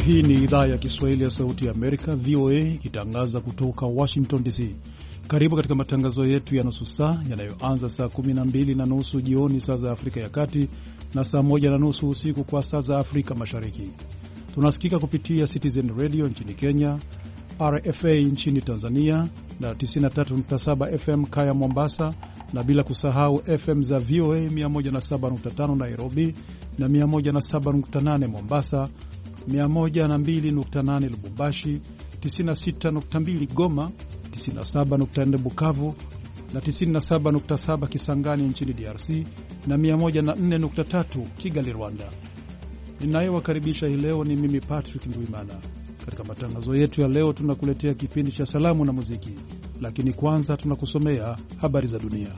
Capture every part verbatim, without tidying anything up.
Hii ni idhaa ya Kiswahili ya Sauti ya Amerika, V O A, ikitangaza kutoka Washington D C. Karibu katika matangazo yetu ya nusu saa yanayoanza saa kumi na mbili na nusu jioni saa za Afrika ya Kati na saa moja na nusu usiku kwa saa za Afrika Mashariki. Tunasikika kupitia Citizen Radio nchini Kenya, R F A nchini Tanzania na tisini na tatu nukta saba F M Kaya Mombasa, na bila kusahau F M za V O A mia moja na saba nukta tano Nairobi na mia moja na saba nukta nane Mombasa, mia moja na mbili nukta nane Lubumbashi, tisini na sita nukta mbili Goma, tisini na saba nukta nne Bukavu na tisini na saba nukta saba Kisangani nchini D R C na mia moja na nne nukta tatu Kigali, Rwanda. Ninayewakaribisha hii leo ni mimi Patrick Ndwimana. Katika matangazo yetu ya leo tunakuletea kipindi cha salamu na muziki, lakini kwanza tunakusomea habari za dunia.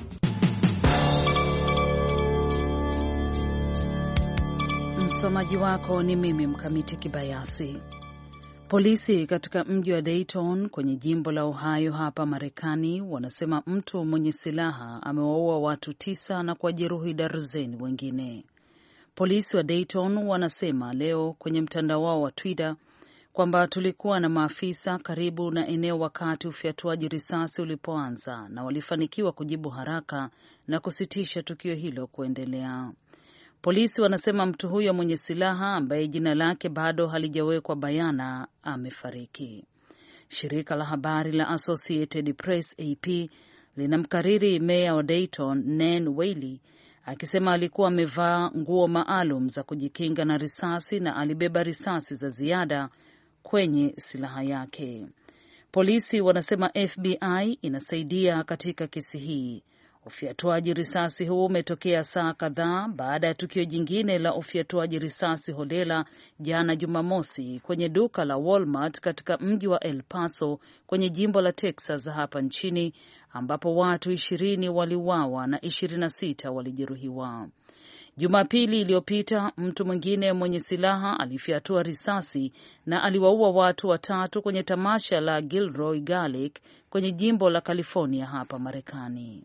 Msomaji wako ni mimi Mkamiti Kibayasi. Polisi katika mji wa Dayton kwenye jimbo la Ohio hapa Marekani wanasema mtu mwenye silaha amewaua watu tisa na kujeruhi darzeni wengine. Polisi wa Dayton wanasema leo kwenye mtandao wao wa Twitter kwamba tulikuwa na maafisa karibu na eneo wakati ufyatuaji risasi ulipoanza na walifanikiwa kujibu haraka na kusitisha tukio hilo kuendelea. Polisi wanasema mtu huyo mwenye silaha ambaye jina lake bado halijawekwa bayana amefariki. Shirika la habari la Associated Press A P linamkariri meya wa Dayton Nan Whaley akisema alikuwa amevaa nguo maalum za kujikinga na risasi na alibeba risasi za ziada kwenye silaha yake. Polisi wanasema F B I inasaidia katika kesi hii. Ufyatuaji risasi huu umetokea saa kadhaa baada ya tukio jingine la ufyatuaji risasi holela jana Jumamosi kwenye duka la Walmart katika mji wa El Paso kwenye jimbo la Texas hapa nchini, ambapo watu ishirini waliuawa na ishirini na sita walijeruhiwa. Jumapili iliyopita mtu mwingine mwenye silaha alifyatua risasi na aliwaua watu watatu kwenye tamasha la Gilroy Garlic kwenye jimbo la California hapa Marekani.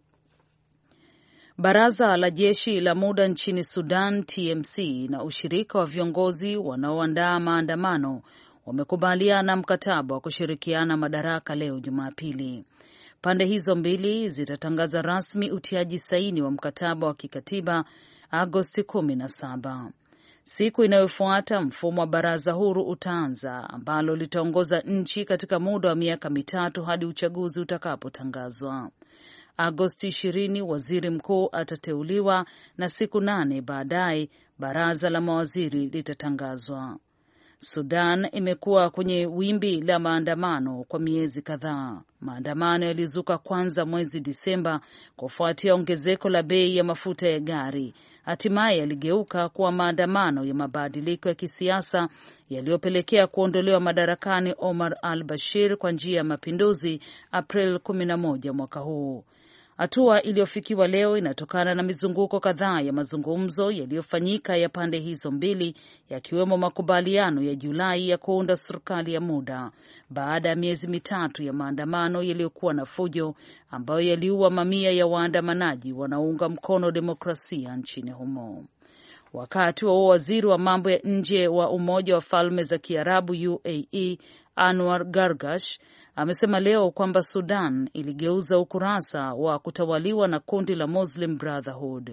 Baraza la jeshi la muda nchini Sudan T M C na ushirika wa viongozi wanaoandaa maandamano wamekubaliana mkataba wa kushirikiana madaraka leo Jumapili. Pande hizo mbili zitatangaza rasmi utiaji saini wa mkataba wa kikatiba Agosti kumi na saba. Siku inayofuata mfumo wa baraza huru utaanza, ambalo litaongoza nchi katika muda wa miaka mitatu hadi uchaguzi utakapotangazwa. Agosti ishirini waziri mkuu atateuliwa na siku nane baadaye baraza la mawaziri litatangazwa. Sudan imekuwa kwenye wimbi la maandamano kwa miezi kadhaa. Maandamano yalizuka kwanza mwezi Disemba kufuatia ongezeko la bei ya mafuta ya gari. Hatimaye yaligeuka kuwa maandamano ya mabadiliko ya kisiasa yaliyopelekea kuondolewa madarakani Omar al-Bashir kwa njia ya mapinduzi April kumi na moja mwaka huu. Hatua iliyofikiwa leo inatokana na mizunguko kadhaa ya mazungumzo yaliyofanyika ya pande hizo mbili, yakiwemo makubaliano ya Julai ya kuunda serikali ya muda baada ya miezi mitatu ya maandamano yaliyokuwa na fujo ambayo yaliua mamia ya waandamanaji wanaounga mkono demokrasia nchini humo. Wakati wa waziri wa mambo ya nje wa Umoja wa Falme za Kiarabu U A E Anwar Gargash amesema leo kwamba Sudan iligeuza ukurasa wa kutawaliwa na kundi la Muslim Brotherhood.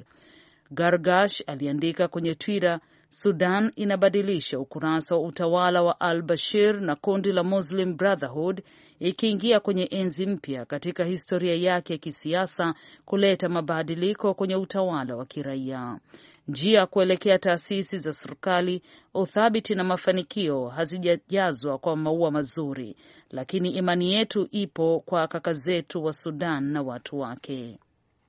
Gargash aliandika kwenye Twitter, Sudan inabadilisha ukurasa wa utawala wa al-Bashir na kundi la Muslim Brotherhood, ikiingia kwenye enzi mpya katika historia yake ya kisiasa, kuleta mabadiliko kwenye utawala wa kiraia. Njia kuelekea taasisi za serikali, uthabiti na mafanikio hazijajazwa kwa maua mazuri, lakini imani yetu ipo kwa kaka zetu wa Sudan na watu wake.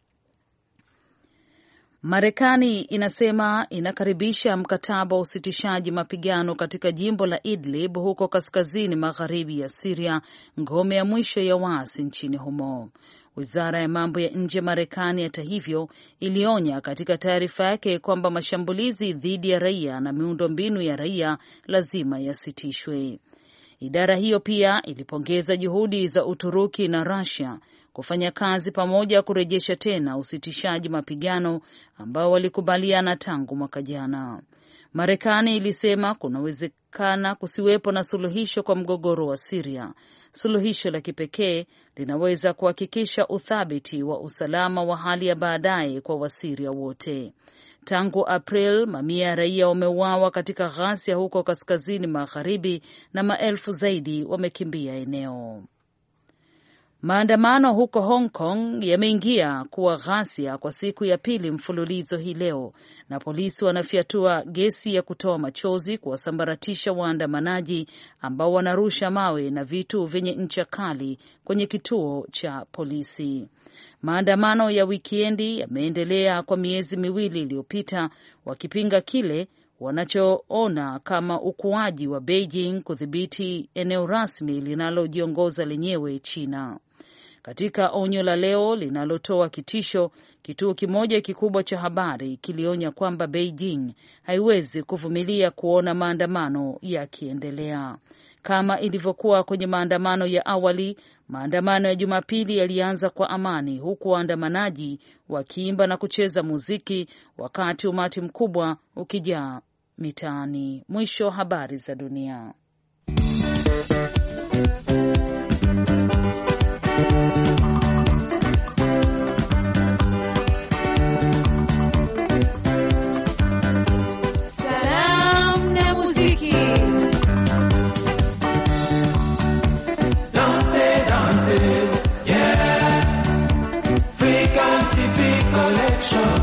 Marekani inasema inakaribisha mkataba wa usitishaji mapigano katika jimbo la Idlib huko kaskazini magharibi ya Syria, ngome ya mwisho ya waasi nchini humo. Wizara ya mambo ya nje Marekani hata hivyo ilionya katika taarifa yake kwamba mashambulizi dhidi ya raia na miundombinu ya raia lazima yasitishwe. Idara hiyo pia ilipongeza juhudi za Uturuki na Russia kufanya kazi pamoja kurejesha tena usitishaji mapigano ambao walikubaliana tangu mwaka jana. Marekani ilisema kunawezekana kusiwepo na suluhisho kwa mgogoro wa Syria. Suluhisho la kipekee linaweza kuhakikisha uthabiti wa usalama wa hali ya baadaye kwa Wasiria wote. Tangu April, mamia ya raia wameuawa katika ghasia huko kaskazini magharibi na maelfu zaidi wamekimbia eneo. Maandamano huko Hong Kong yameingia kuwa ghasia kwa siku ya pili mfululizo hii leo, na polisi wanafyatua gesi ya kutoa machozi kuwasambaratisha waandamanaji ambao wanarusha mawe na vitu vyenye ncha kali kwenye kituo cha polisi. Maandamano ya wikendi yameendelea kwa miezi miwili iliyopita, wakipinga kile wanachoona kama ukuaji wa Beijing kudhibiti eneo rasmi linalojiongoza lenyewe, China. Katika onyo la leo linalotoa kitisho, kituo kimoja kikubwa cha habari kilionya kwamba Beijing haiwezi kuvumilia kuona maandamano yakiendelea. Kama ilivyokuwa kwenye maandamano ya awali, maandamano ya Jumapili yalianza kwa amani, huku waandamanaji wakiimba na kucheza muziki wakati umati mkubwa ukijaa mitaani. Mwisho habari za dunia. Salam na muziki. Danse, danse, yeah. Frequency T V collection.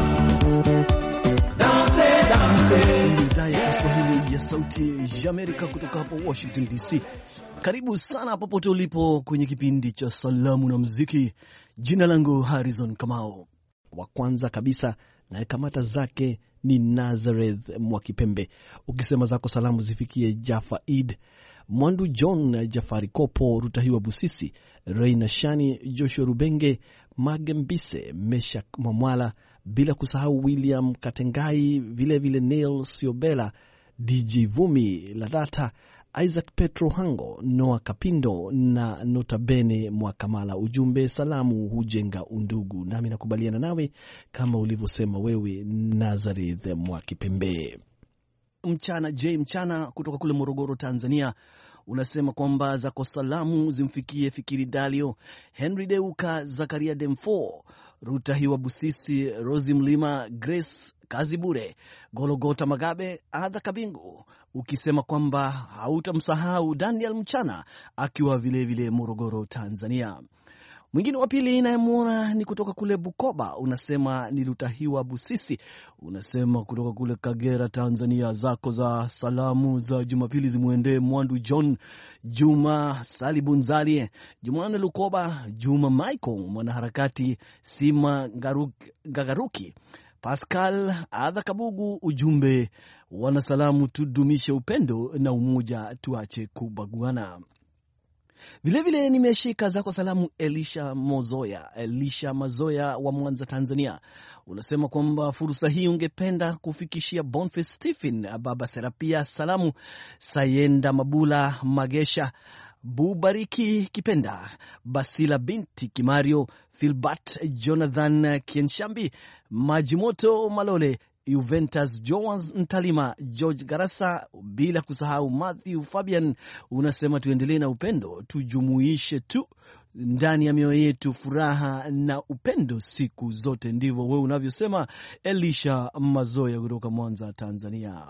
Danse, danse. Idhaa ya Kiswahili ya Sauti ya Amerika kutoka hapa Washington D C. Karibu sana popote ulipo kwenye kipindi cha Salamu na Muziki. Jina langu Harrison Kamau. Wa kwanza kabisa na kamata zake ni Nazareth Mwakipembe. Ukisema zako salamu zifikie Jaffa Eid, Mwandu John, Jafari Kopo, Rutahiwa Busisi, Reina Shani, Joshua Rubenge, Magembise, Meshak Mamwala, bila kusahau William Katengai, vile vile Neil Siobela, D J Vumi Ladata, Isaac Petro Hango, Noah Kapindo na Notabene Mwakamala. Ujumbe, salamu hujenga undugu. Nami nakubaliana nawe kama ulivyosema wewe, Nazareth Mwakipembe. Mchana J Mchana kutoka kule Morogoro, Tanzania, unasema kwamba zako salamu zimfikie Fikiri Dalio, Henry Deuka, Zakaria Demfo, Rutahiwa Busisi, Rosi Mlima, Grace Kazibure, Gologota Magabe, Adha Kabingu, ukisema kwamba hautamsahau Daniel Mchana akiwa vile vile Morogoro, Tanzania. Mwingine wa pili inayemuona ni kutoka kule Bukoba, unasema ni Rutahiwa Busisi, unasema kutoka kule Kagera, Tanzania. Zako za salamu za Jumapili zimuende Mwandu John, Juma Salibunzali, Jumane Lukoba, Juma Michael mwanaharakati, Sima Ngagaruki, Pascal Adha Kabugu. Ujumbe, wanasalamu tudumishe upendo na umoja, tuache kubaguana. Vile vile nimeshika zako salamu Elisha Mozoya, Elisha Mazoya wa Mwanza, Tanzania. Unasema kwamba fursa hii ungependa kufikishia Boniface Stephen, Baba Serapia, salamu Sayenda Mabula Magesha, Bubariki Kipenda, Basila binti Kimario, Philbert Jonathan Kienshambi, Majimoto Malole, Juventus Joas Ntalima, George Garasa, bila kusahau Matthew Fabian. Unasema tuendelee na upendo, tujumuishe tu ndani ya mioyo yetu furaha na upendo siku zote. Ndivyo wewe unavyosema, Elisha Mazoya kutoka Mwanza, Tanzania.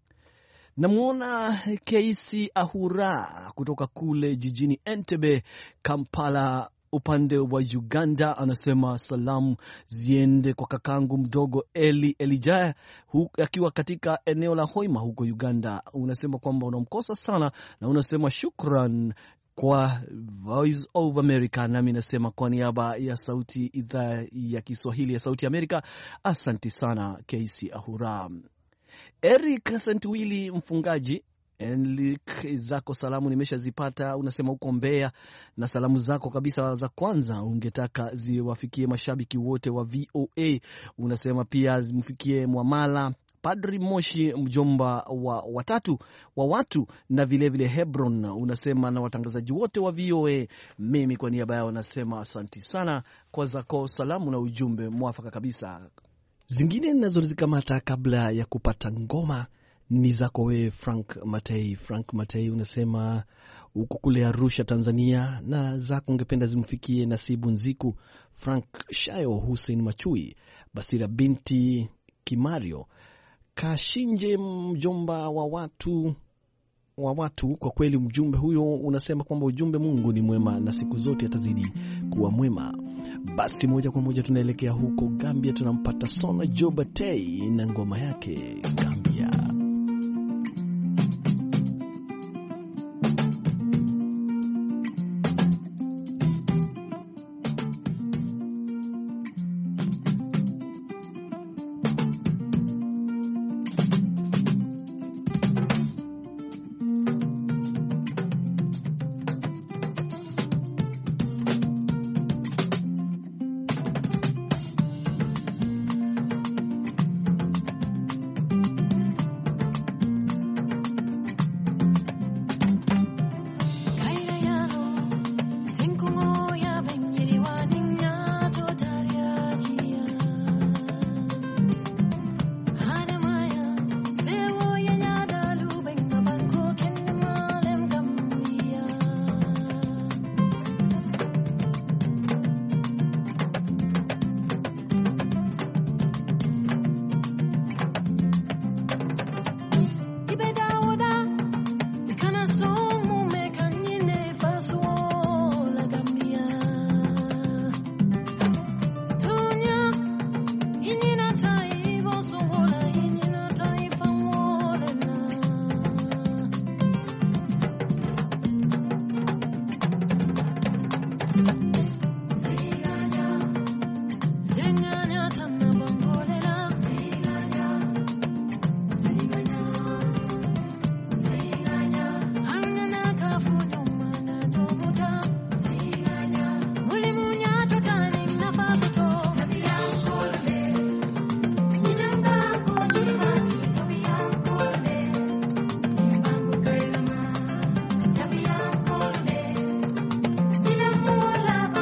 Namuona Keisi Ahura kutoka kule jijini Entebbe, Kampala, upande wa Uganda. Anasema salamu ziende kwa kakangu mdogo Eli Elijah akiwa katika eneo la Hoima huko Uganda. Unasema kwamba unamkosa sana na unasema shukran kwa Voice of America. Nami nasema kwa niaba ya sauti idhaa ya Kiswahili ya Sauti Amerika, asanti sana Keisi Ahura. Eric Santwili mfungaji, Enlik, zako salamu nimeshazipata. Unasema uko Mbeya na salamu zako kabisa za kwanza ungetaka ziwafikie mashabiki wote wa V O A. Unasema pia zimfikie Mwamala, Padri Moshi, mjomba wa watatu wa watu na vile vile Hebron. Unasema na watangazaji wote wa V O A. Mimi kwa niaba yao nasema asanti sana kwa zako salamu na ujumbe mwafaka kabisa. Zingine nazo zikamata kabla ya kupata ngoma ni zako wewe Frank Matei. Frank Matei unasema uko kule Arusha, Tanzania, na zako ungependa zimfikie Nasibu Nziku, Frank Shayo, Hussein Machui, Basira binti Kimario, Kashinje, mjomba wa watu wa watu. Kwa kweli mjumbe huyo unasema kwamba ujumbe, Mungu ni mwema na siku zote atazidi kuwa mwema. Basi moja kwa moja tunaelekea huko Gambia, tunampata Sona Jobatei na ngoma yake Gambia. Hola.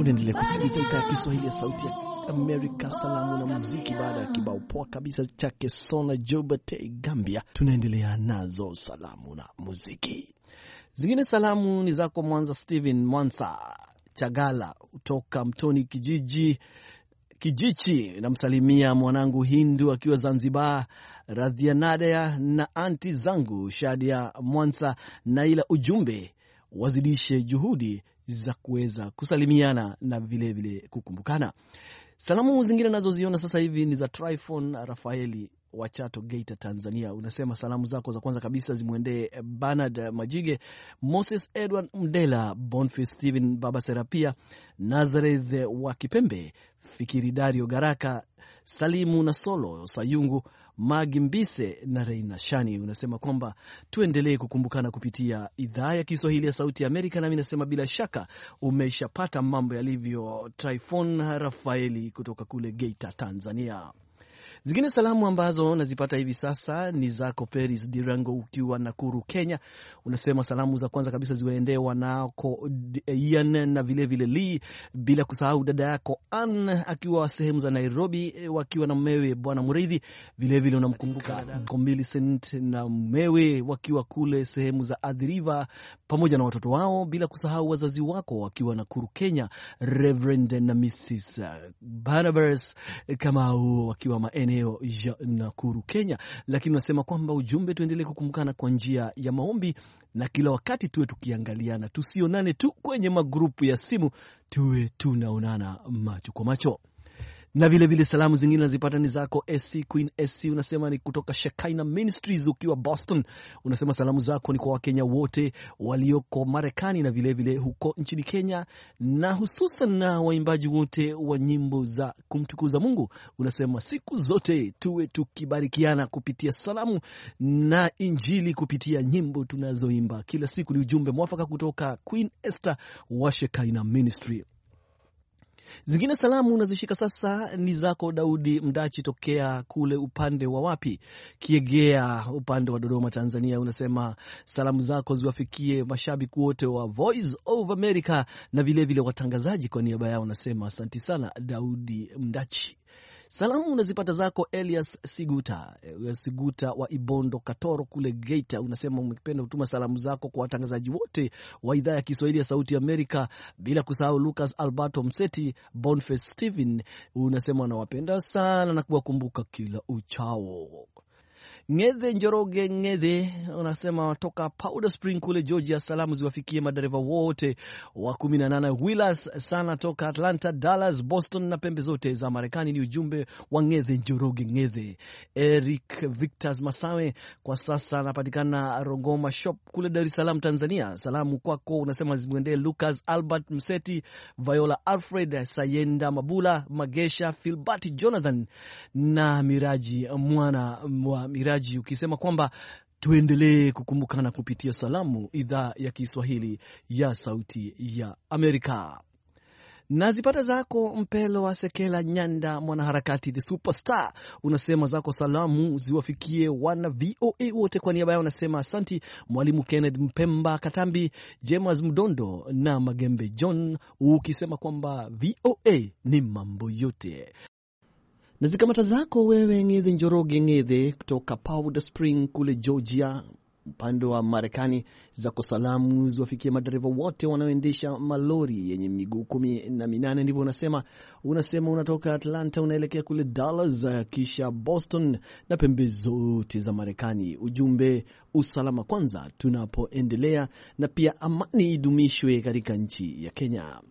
Unaendelea kusikiliza idhaa ya Kiswahili ya Sauti ya Amerika, salamu na muziki. Baada ya kibao poa kabisa chake Sona Jobate Gambia, tunaendelea nazo salamu na muziki. Zingine salamu ni zako Mwanza Steven Mwansa Chagala kutoka Mtoni kijiji Kijichi. Namsalimia mwanangu Hindu akiwa Zanzibar, Radhianadea na anti zangu Shadia Mwansa na ila ujumbe wazidishe juhudi za kuweza kusalimiana na vile vile kukumbukana. Salamu zingine nazoziona sasa hivi ni za Tryphon Rafaeli wa Chato Geita Tanzania. Unasema salamu zako za kwanza kabisa zimwendee Bernard Majige, Moses Edward Mdela, Boniface Steven, Baba Serapia, Nazareth wa Kipembe, Fikiri Dario Garaka, Salimu na Solo Sayungu, Magi Mbise na Reina Shani. Unasema kwamba tuendelee kukumbukana kupitia idhaa ya Kiswahili ya Sauti ya Amerika, na mimi nasema bila shaka umeshapata mambo yalivyo. Tryphon Rafaeli kutoka kule Geita Tanzania. Zingine salamu ambazo nazipata hivi sasa ni zako Peris Dirango ukiwa Nakuru Kenya. Unasema salamu za kwanza kabisa ziwaendee wanako Ian na vile vile Lee, bila kusahau dada yako Ann akiwa sehemu za Nairobi wakiwa na mmewe Bwana Muridhi. Vile vile unamkumbuka Millicent na mmewe wakiwa kule sehemu za Athi River pamoja na watoto wao, bila kusahau wazazi wako wakiwa Nakuru Kenya, Reverend na Missus Barnabas Kamau wakiwa maeneo ya Nakuru Kenya. Lakini unasema kwamba ujumbe tuendelee kukumbukana kwa njia ya maombi, na kila wakati tuwe tukiangaliana, tusionane tu kwenye magrupu ya simu, tuwe tunaonana macho kwa macho. Na vile vile salamu zingine nazipata ni zako S C Queen S C. Unasema ni kutoka Shekinah Ministries ukiwa Boston. Unasema salamu zako ni kwa Wakenya wote walioko Marekani na vile vile huko nchini Kenya, na hususan na waimbaji wote wa nyimbo za kumtukuza Mungu. Unasema siku zote tuwe tukibarikiana kupitia salamu na injili kupitia nyimbo tunazoimba kila siku. Ni ujumbe mwafaka kutoka Queen Esther wa Shekinah Ministry. Zingine salamu nazishika sasa ni zako Daudi Mdachi tokea kule upande wa wapi Kiegea, upande wa Dodoma Tanzania. Unasema salamu zako ziwafikie mashabiki wote wa Voice of America na vile vile watangazaji. Kwa niaba yao unasema asante sana Daudi Mdachi. Salamu unazipata zako Elias Siguta, Siguta wa Ibondo Katoro kule Geita. Unasema umependa kutuma salamu zako kwa watangazaji wote wa idhaa ya Kiswahili ya Sauti Amerika, bila kusahau Lucas Alberto Mseti, Boniface Steven. Unasema unawapenda sana na kuwakumbuka kila uchao. Ng'ethe Njoroge Ng'ethe unasema toka Powder Spring kule Georgia, salamu ziwafikie madereva wote wa kumi na nane Wheelers sana toka Atlanta, Dallas, Boston na pembe zote za Marekani. Ni ujumbe wa Ng'ethe Njoroge Ng'ethe. Eric Victor Masawe kwa sasa anapatikana Rongoma Shop kule Dar es Salaam Tanzania. Salamu kwako unasema zimwendee Lucas Albert Mseti, Viola Alfred, Sayenda Mabula, Magesha Philbert Jonathan na Miraji mwana wa Miraji, ukisema kwamba tuendelee kukumbukana kupitia salamu idhaa ya Kiswahili ya Sauti ya Amerika. Nazipata zako Mpelo wa Sekela Nyanda, mwanaharakati the superstar. Unasema zako salamu ziwafikie wana V O A wote. Kwa niaba yao unasema asanti Mwalimu Kenneth Mpemba Katambi, James Mdondo na Magembe John, ukisema kwamba V O A ni mambo yote. Na zikamata zako wewe Ng'ethe Njoroge Ng'ethe kutoka Powder Spring kule Georgia upande wa Marekani. Zako salamu ziwafikie madereva wote wanaoendesha malori yenye miguu kumi na minane, ndivyo unasema. Unasema unatoka Atlanta unaelekea kule Dallas, kisha Boston na pembe zote za Marekani. Ujumbe usalama kwanza tunapoendelea, na pia amani idumishwe katika nchi ya Kenya.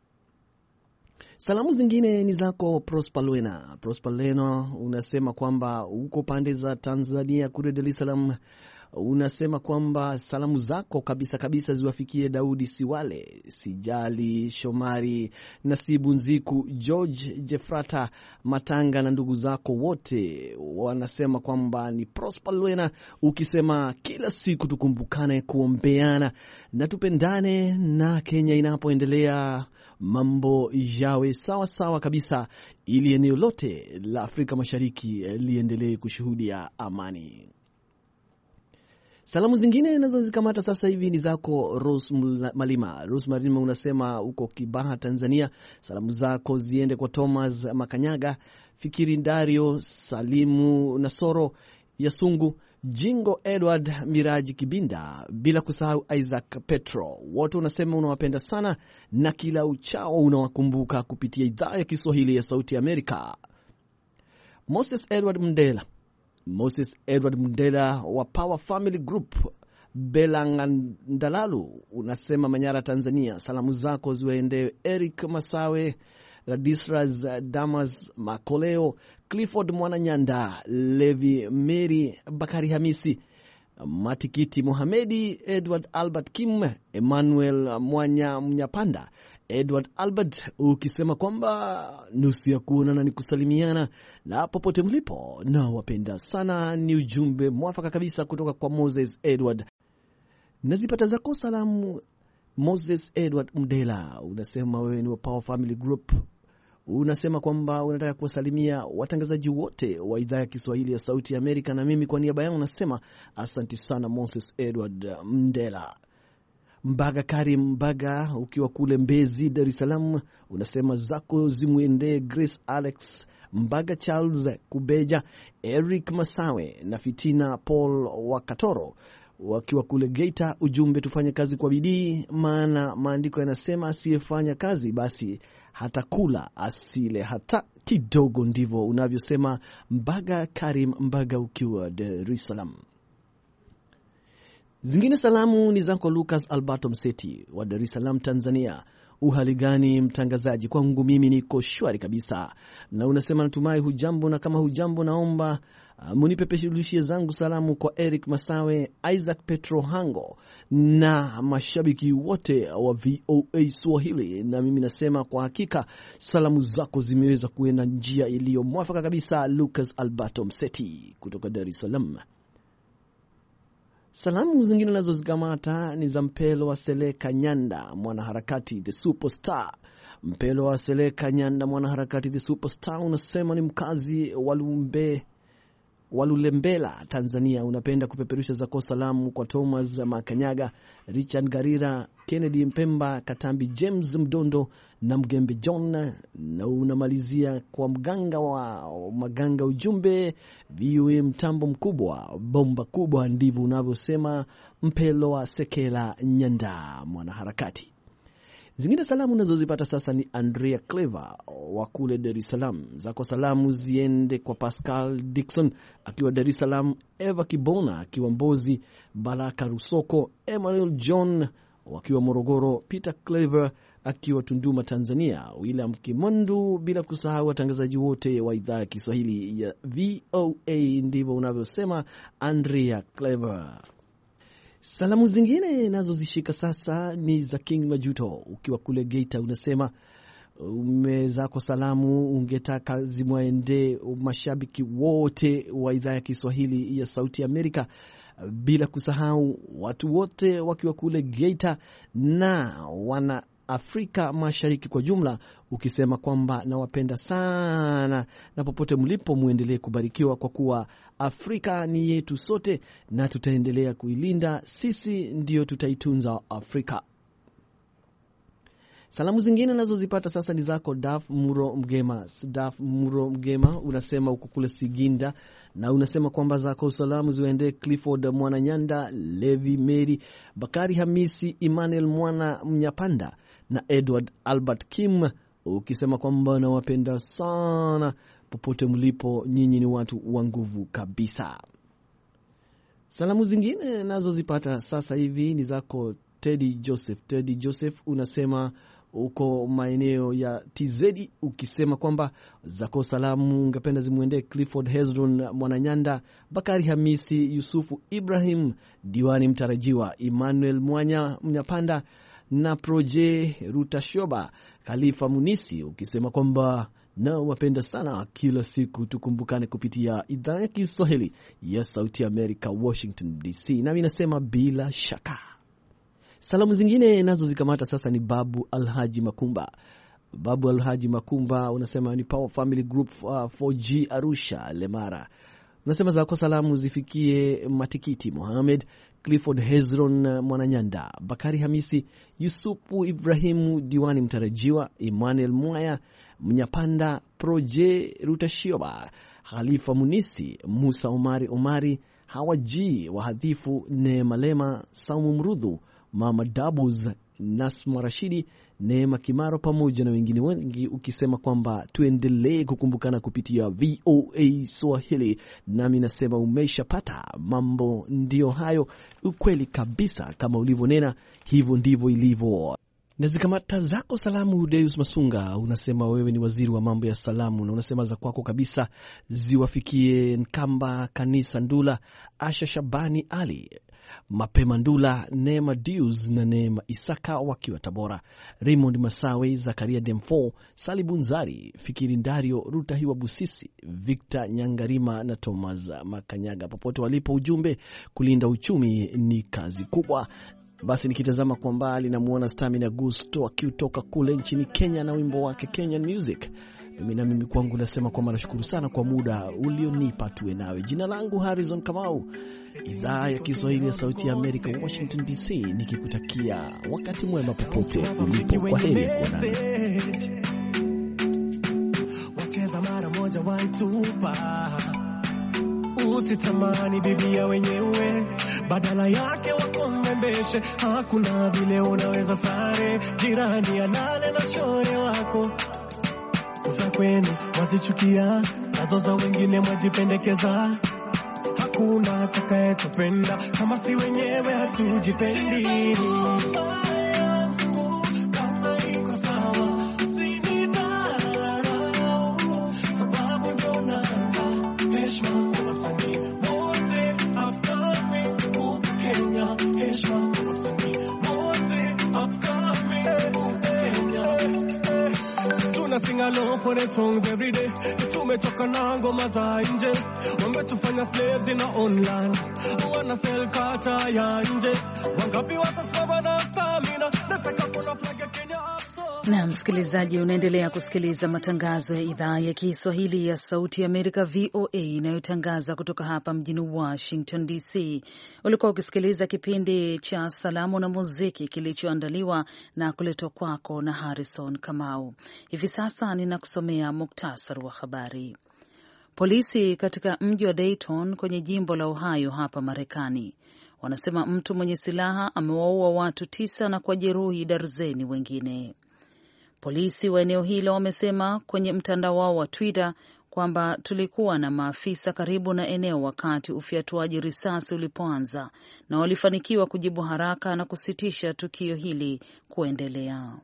Salamu zingine ni zako Prosper Lwena. Prosper Lwena unasema kwamba uko pande za Tanzania kule Dar es Salaam. Unasema kwamba salamu zako kabisa kabisa ziwafikie Daudi Siwale, Sijali Shomari, Nasibu Nziku, George Jefrata Matanga na ndugu zako wote. Wanasema kwamba ni Prosper Lwena, ukisema kila siku tukumbukane kuombeana na tupendane, na Kenya inapoendelea mambo yawe sawa sawa kabisa, ili eneo lote la Afrika Mashariki liendelee kushuhudia amani. Salamu zingine nazo zikamata sasa hivi ni zako Rose Malima. Rose Malima unasema uko Kibaha, Tanzania. Salamu zako ziende kwa Thomas Makanyaga, Fikiri Dario, Salimu Nasoro, Yasungu, Jingo Edward, Miraji Kibinda, bila kusahau Isaac Petro. Wote unasema unawapenda sana na kila uchao unawakumbuka kupitia idhaa ya Kiswahili ya Sauti ya Amerika. Moses Edward Mndela. Moses Edward Mndela wa Power Family Group Belangandalalu unasema Manyara, Tanzania. Salamu zako ziwaende Eric Masawe, Radisras Damas Makoleo, Clifford Mwananyanda, Levi Mary, Bakari Hamisi, Matikiti Mohamedi, Edward Albert Kim, Emmanuel Mwanya Mnyapanda, Edward Albert, ukisema kwamba nusu ya kuonana ni kusalimiana, na popote mlipo na wapenda sana. Ni ujumbe mwafaka kabisa kutoka kwa Moses Edward. Nazipata zako salamu Moses Edward Mdela, unasema wewe ni wa Power Family Group. Unasema kwamba unataka kuwasalimia watangazaji wote wa idhaa ya Kiswahili ya Sauti ya Amerika, na mimi kwa niaba yangu nasema asante sana Moses Edward Mdela. Mbaga Karim Mbaga ukiwa kule Mbezi, Dar es Salaam, unasema zako zimwende Grace Alex Mbaga, Charles Kubeja, Eric Masawe na Fitina Paul Wakatoro wakiwa kule Geita. Ujumbe, tufanye kazi kwa bidii, maana maandiko yanasema asiyefanya kazi basi hata kula asile hata kidogo. Ndivyo unavyosema Mbaga Karim Mbaga ukiwa Dar es Salaam. Zingine salamu ni zako Lucas Alberto Mseti wa Dar es Salaam, Tanzania. Uhali gani mtangazaji? Kwangu mimi niko shwari kabisa. Na unasema natumai hujambo, na kama hujambo naomba uh, munipepeshulishie zangu salamu kwa Eric Masawe, Isaac Petro Hango na mashabiki wote wa V O A Swahili. Na mimi nasema kwa hakika salamu zako zimeweza kuenda njia iliyo mwafaka kabisa. Lucas Alberto Mseti kutoka Dar es Salaam. Salamu zingine nazo zikamata ni za Mpelo wa Seleka Nyanda, mwanaharakati the superstar. Mpelo wa Seleka Nyanda, mwanaharakati the superstar, unasema ni mkazi wa Lumbe Walulembela, Tanzania. Unapenda kupeperusha zako salamu kwa Thomas Makanyaga, Richard Garira, Kennedy Mpemba, Katambi James Mdondo na Mgembe John, na unamalizia kwa mganga wa maganga. Ujumbe, V O A mtambo mkubwa, bomba kubwa. Ndivyo unavyosema Mpelo wa Sekela Nyanda, mwanaharakati. Zingine salamu nazozipata sasa ni Andrea Clever wa kule Dar es Salaam. Zako salamu ziende kwa Pascal Dixon akiwa Dar es Salaam, Eva Kibona akiwa Mbozi, Baraka Rusoko, Emmanuel John wakiwa Morogoro, Peter Clever akiwa Tunduma, Tanzania, William Kimondu, bila kusahau watangazaji wote wa idhaa ya Kiswahili ya V O A. Ndivyo unavyosema Andrea Clever. Salamu zingine nazo zishika sasa ni za King Majuto ukiwa kule Geita. Unasema umezako salamu ungetaka zimwaende mashabiki wote wa idhaa ya Kiswahili ya Sauti ya Amerika, bila kusahau watu wote wakiwa kule Geita na wana Afrika Mashariki kwa jumla, ukisema kwamba nawapenda sana na popote mlipo muendelee kubarikiwa, kwa kuwa Afrika ni yetu sote na tutaendelea kuilinda. Sisi ndio tutaitunza Afrika. Salamu zingine nazo zipata sasa ni zako Daf Muro Mgema. Daf Muro Mgema unasema uko kule Siginda, na unasema kwamba zako salamu ziende Clifford Mwananyanda, Levi Mary, Bakari Hamisi, Emmanuel Mwana Mnyapanda na Edward Albert Kim, ukisema kwamba nawapenda sana popote mlipo, nyinyi ni watu wa nguvu kabisa. Salamu zingine nazo zipata sasa hivi ni zako Teddy Joseph. Teddy Joseph unasema uko maeneo ya T Z, ukisema kwamba zako salamu ungependa zimuende Clifford Hezron Mwananyanda, Bakari Hamisi, Yusufu Ibrahim, Diwani Mtarajiwa, Emmanuel Mwanya Mnyapanda na Proje Rutashoba, Khalifa Munisi, ukisema kwamba na wapenda sana. Kila siku tukumbukane kupitia idhaa ya Kiswahili ya Sauti ya Amerika, Washington D C. Na mimi nasema bila shaka. Salamu zingine nazo zikamata sasa ni Babu Alhaji Makumba. Babu Alhaji Makumba unasema ni Power Family Group uh, four G Arusha Lemara. Unasema zako salamu zifikie Matikiti Mohamed, Clifford Hezron Mwananyanda, Bakari Hamisi, Yusufu Ibrahimu Diwani Mtarajiwa, Emmanuel Mwaya, Mnyapanda, Proje Rutashioba, Khalifa Munisi, Musa Omari Omari, Hawaji Wahadhifu, Neema Lema, Saumu Mrudhu, Mama Dabuz, Nasma Rashidi, Neema Kimaro pamoja na wengine wengi, ukisema kwamba tuendelee kukumbukana kupitia V O A Swahili. Nami nasema umeshapata mambo, ndio hayo, ukweli kabisa kama ulivyonena, hivyo ndivyo ilivyo. Na zikamata zako salamu Deus Masunga, unasema wewe ni waziri wa mambo ya salamu, na unasema za kwako kabisa ziwafikie Nkamba Kanisa Ndula, Asha Shabani Ali, Mapema Ndula, Neema Deus na Neema Isaka wakiwa Tabora, Raymond Masawe, Zakaria Demfo, Salibunzari, Fikiri Ndario, Ruta Hiwa Busisi, Victor Nyangarima na Thomas Makanyaga. Popote walipo, ujumbe kulinda uchumi ni kazi kubwa. Basi nikitazama kwa mbali namuona Stamina Gusto akiutoka kule nchini Kenya na wimbo wake Kenyan Music. Mimi na mimi kwangu nasema kwamba nashukuru sana kwa muda ulionipa tuwe nawe. Jina langu Harrison Kamau, idhaa ya Kiswahili ya Sauti ya Amerika, Washington D C, nikikutakia wakati mwema popote ulipo. Kwa heri ya kuonana. Wakeza mara moja waitupa, usitamani bibia wenyewe, badala yake wakombeshe. Hakuna vile unaweza sare, jirani alale na chore wako. Uza kwenu wazichukia, nazo za wengine mwajipendekeza. Hakuna atakayetupenda kama si wenyewe hatujipendi. Singalo for the songs every day. Tumetoka na ngoma za nje, wametufanya slaves in our own land. Wana sell kata ya nje, wangapi watasaba na stamina. Nataka kuna flag ya Kenya hapo. Na msikilizaji, unaendelea kusikiliza matangazo ya idhaa ya Kiswahili ya Sauti ya Amerika V O A inayotangaza kutoka hapa mjini Washington D C. Ulikuwa ukisikiliza kipindi cha Salamu na Muziki kilichoandaliwa na kuletwa kwako na Harrison Kamau. Hivi sasa ninakusomea muktasari wa habari. Polisi katika mji wa Dayton kwenye jimbo la Ohio hapa Marekani wanasema mtu mwenye silaha amewaua watu tisa na kujeruhi darzeni wengine. Polisi wa eneo hilo wamesema kwenye mtandao wao wa Twitter kwamba tulikuwa na maafisa karibu na eneo wakati ufyatuaji risasi ulipoanza na walifanikiwa kujibu haraka na kusitisha tukio hili kuendelea.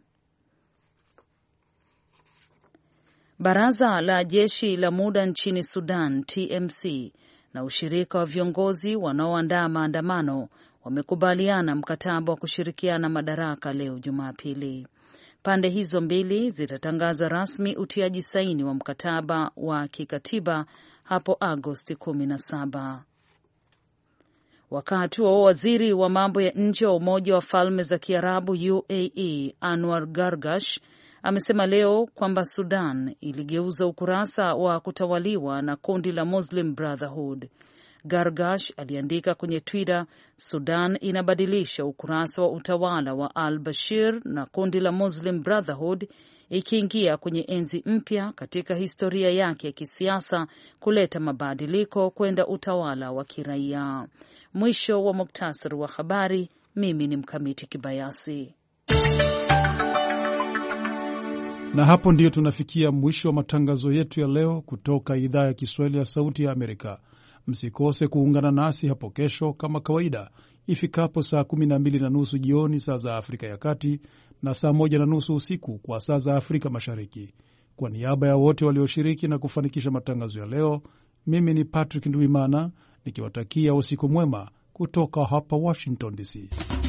Baraza la jeshi la muda nchini Sudan T M C na ushirika wa viongozi wanaoandaa maandamano wamekubaliana mkataba wa kushirikiana madaraka leo Jumapili. Pande hizo mbili zitatangaza rasmi utiaji saini wa mkataba wa kikatiba hapo Agosti kumi na saba. Wakati wa waziri wa mambo ya nje wa Umoja wa Falme za Kiarabu U A E Anwar Gargash amesema leo kwamba Sudan iligeuza ukurasa wa kutawaliwa na kundi la Muslim Brotherhood. Gargash aliandika kwenye Twitter, Sudan inabadilisha ukurasa wa utawala wa al-Bashir na kundi la Muslim Brotherhood, ikiingia kwenye enzi mpya katika historia yake ya kisiasa, kuleta mabadiliko kwenda utawala wa kiraia. Mwisho wa muktasari wa habari. Mimi ni Mkamiti Kibayasi. Na hapo ndiyo tunafikia mwisho wa matangazo yetu ya leo kutoka idhaa ya Kiswahili ya Sauti ya Amerika. Msikose kuungana nasi hapo kesho kama kawaida ifikapo saa kumi na mbili na nusu jioni saa za Afrika ya Kati na saa moja na nusu usiku kwa saa za Afrika Mashariki. Kwa niaba ya wote walioshiriki na kufanikisha matangazo ya leo, mimi ni Patrick Ndwimana nikiwatakia usiku mwema kutoka hapa Washington D C.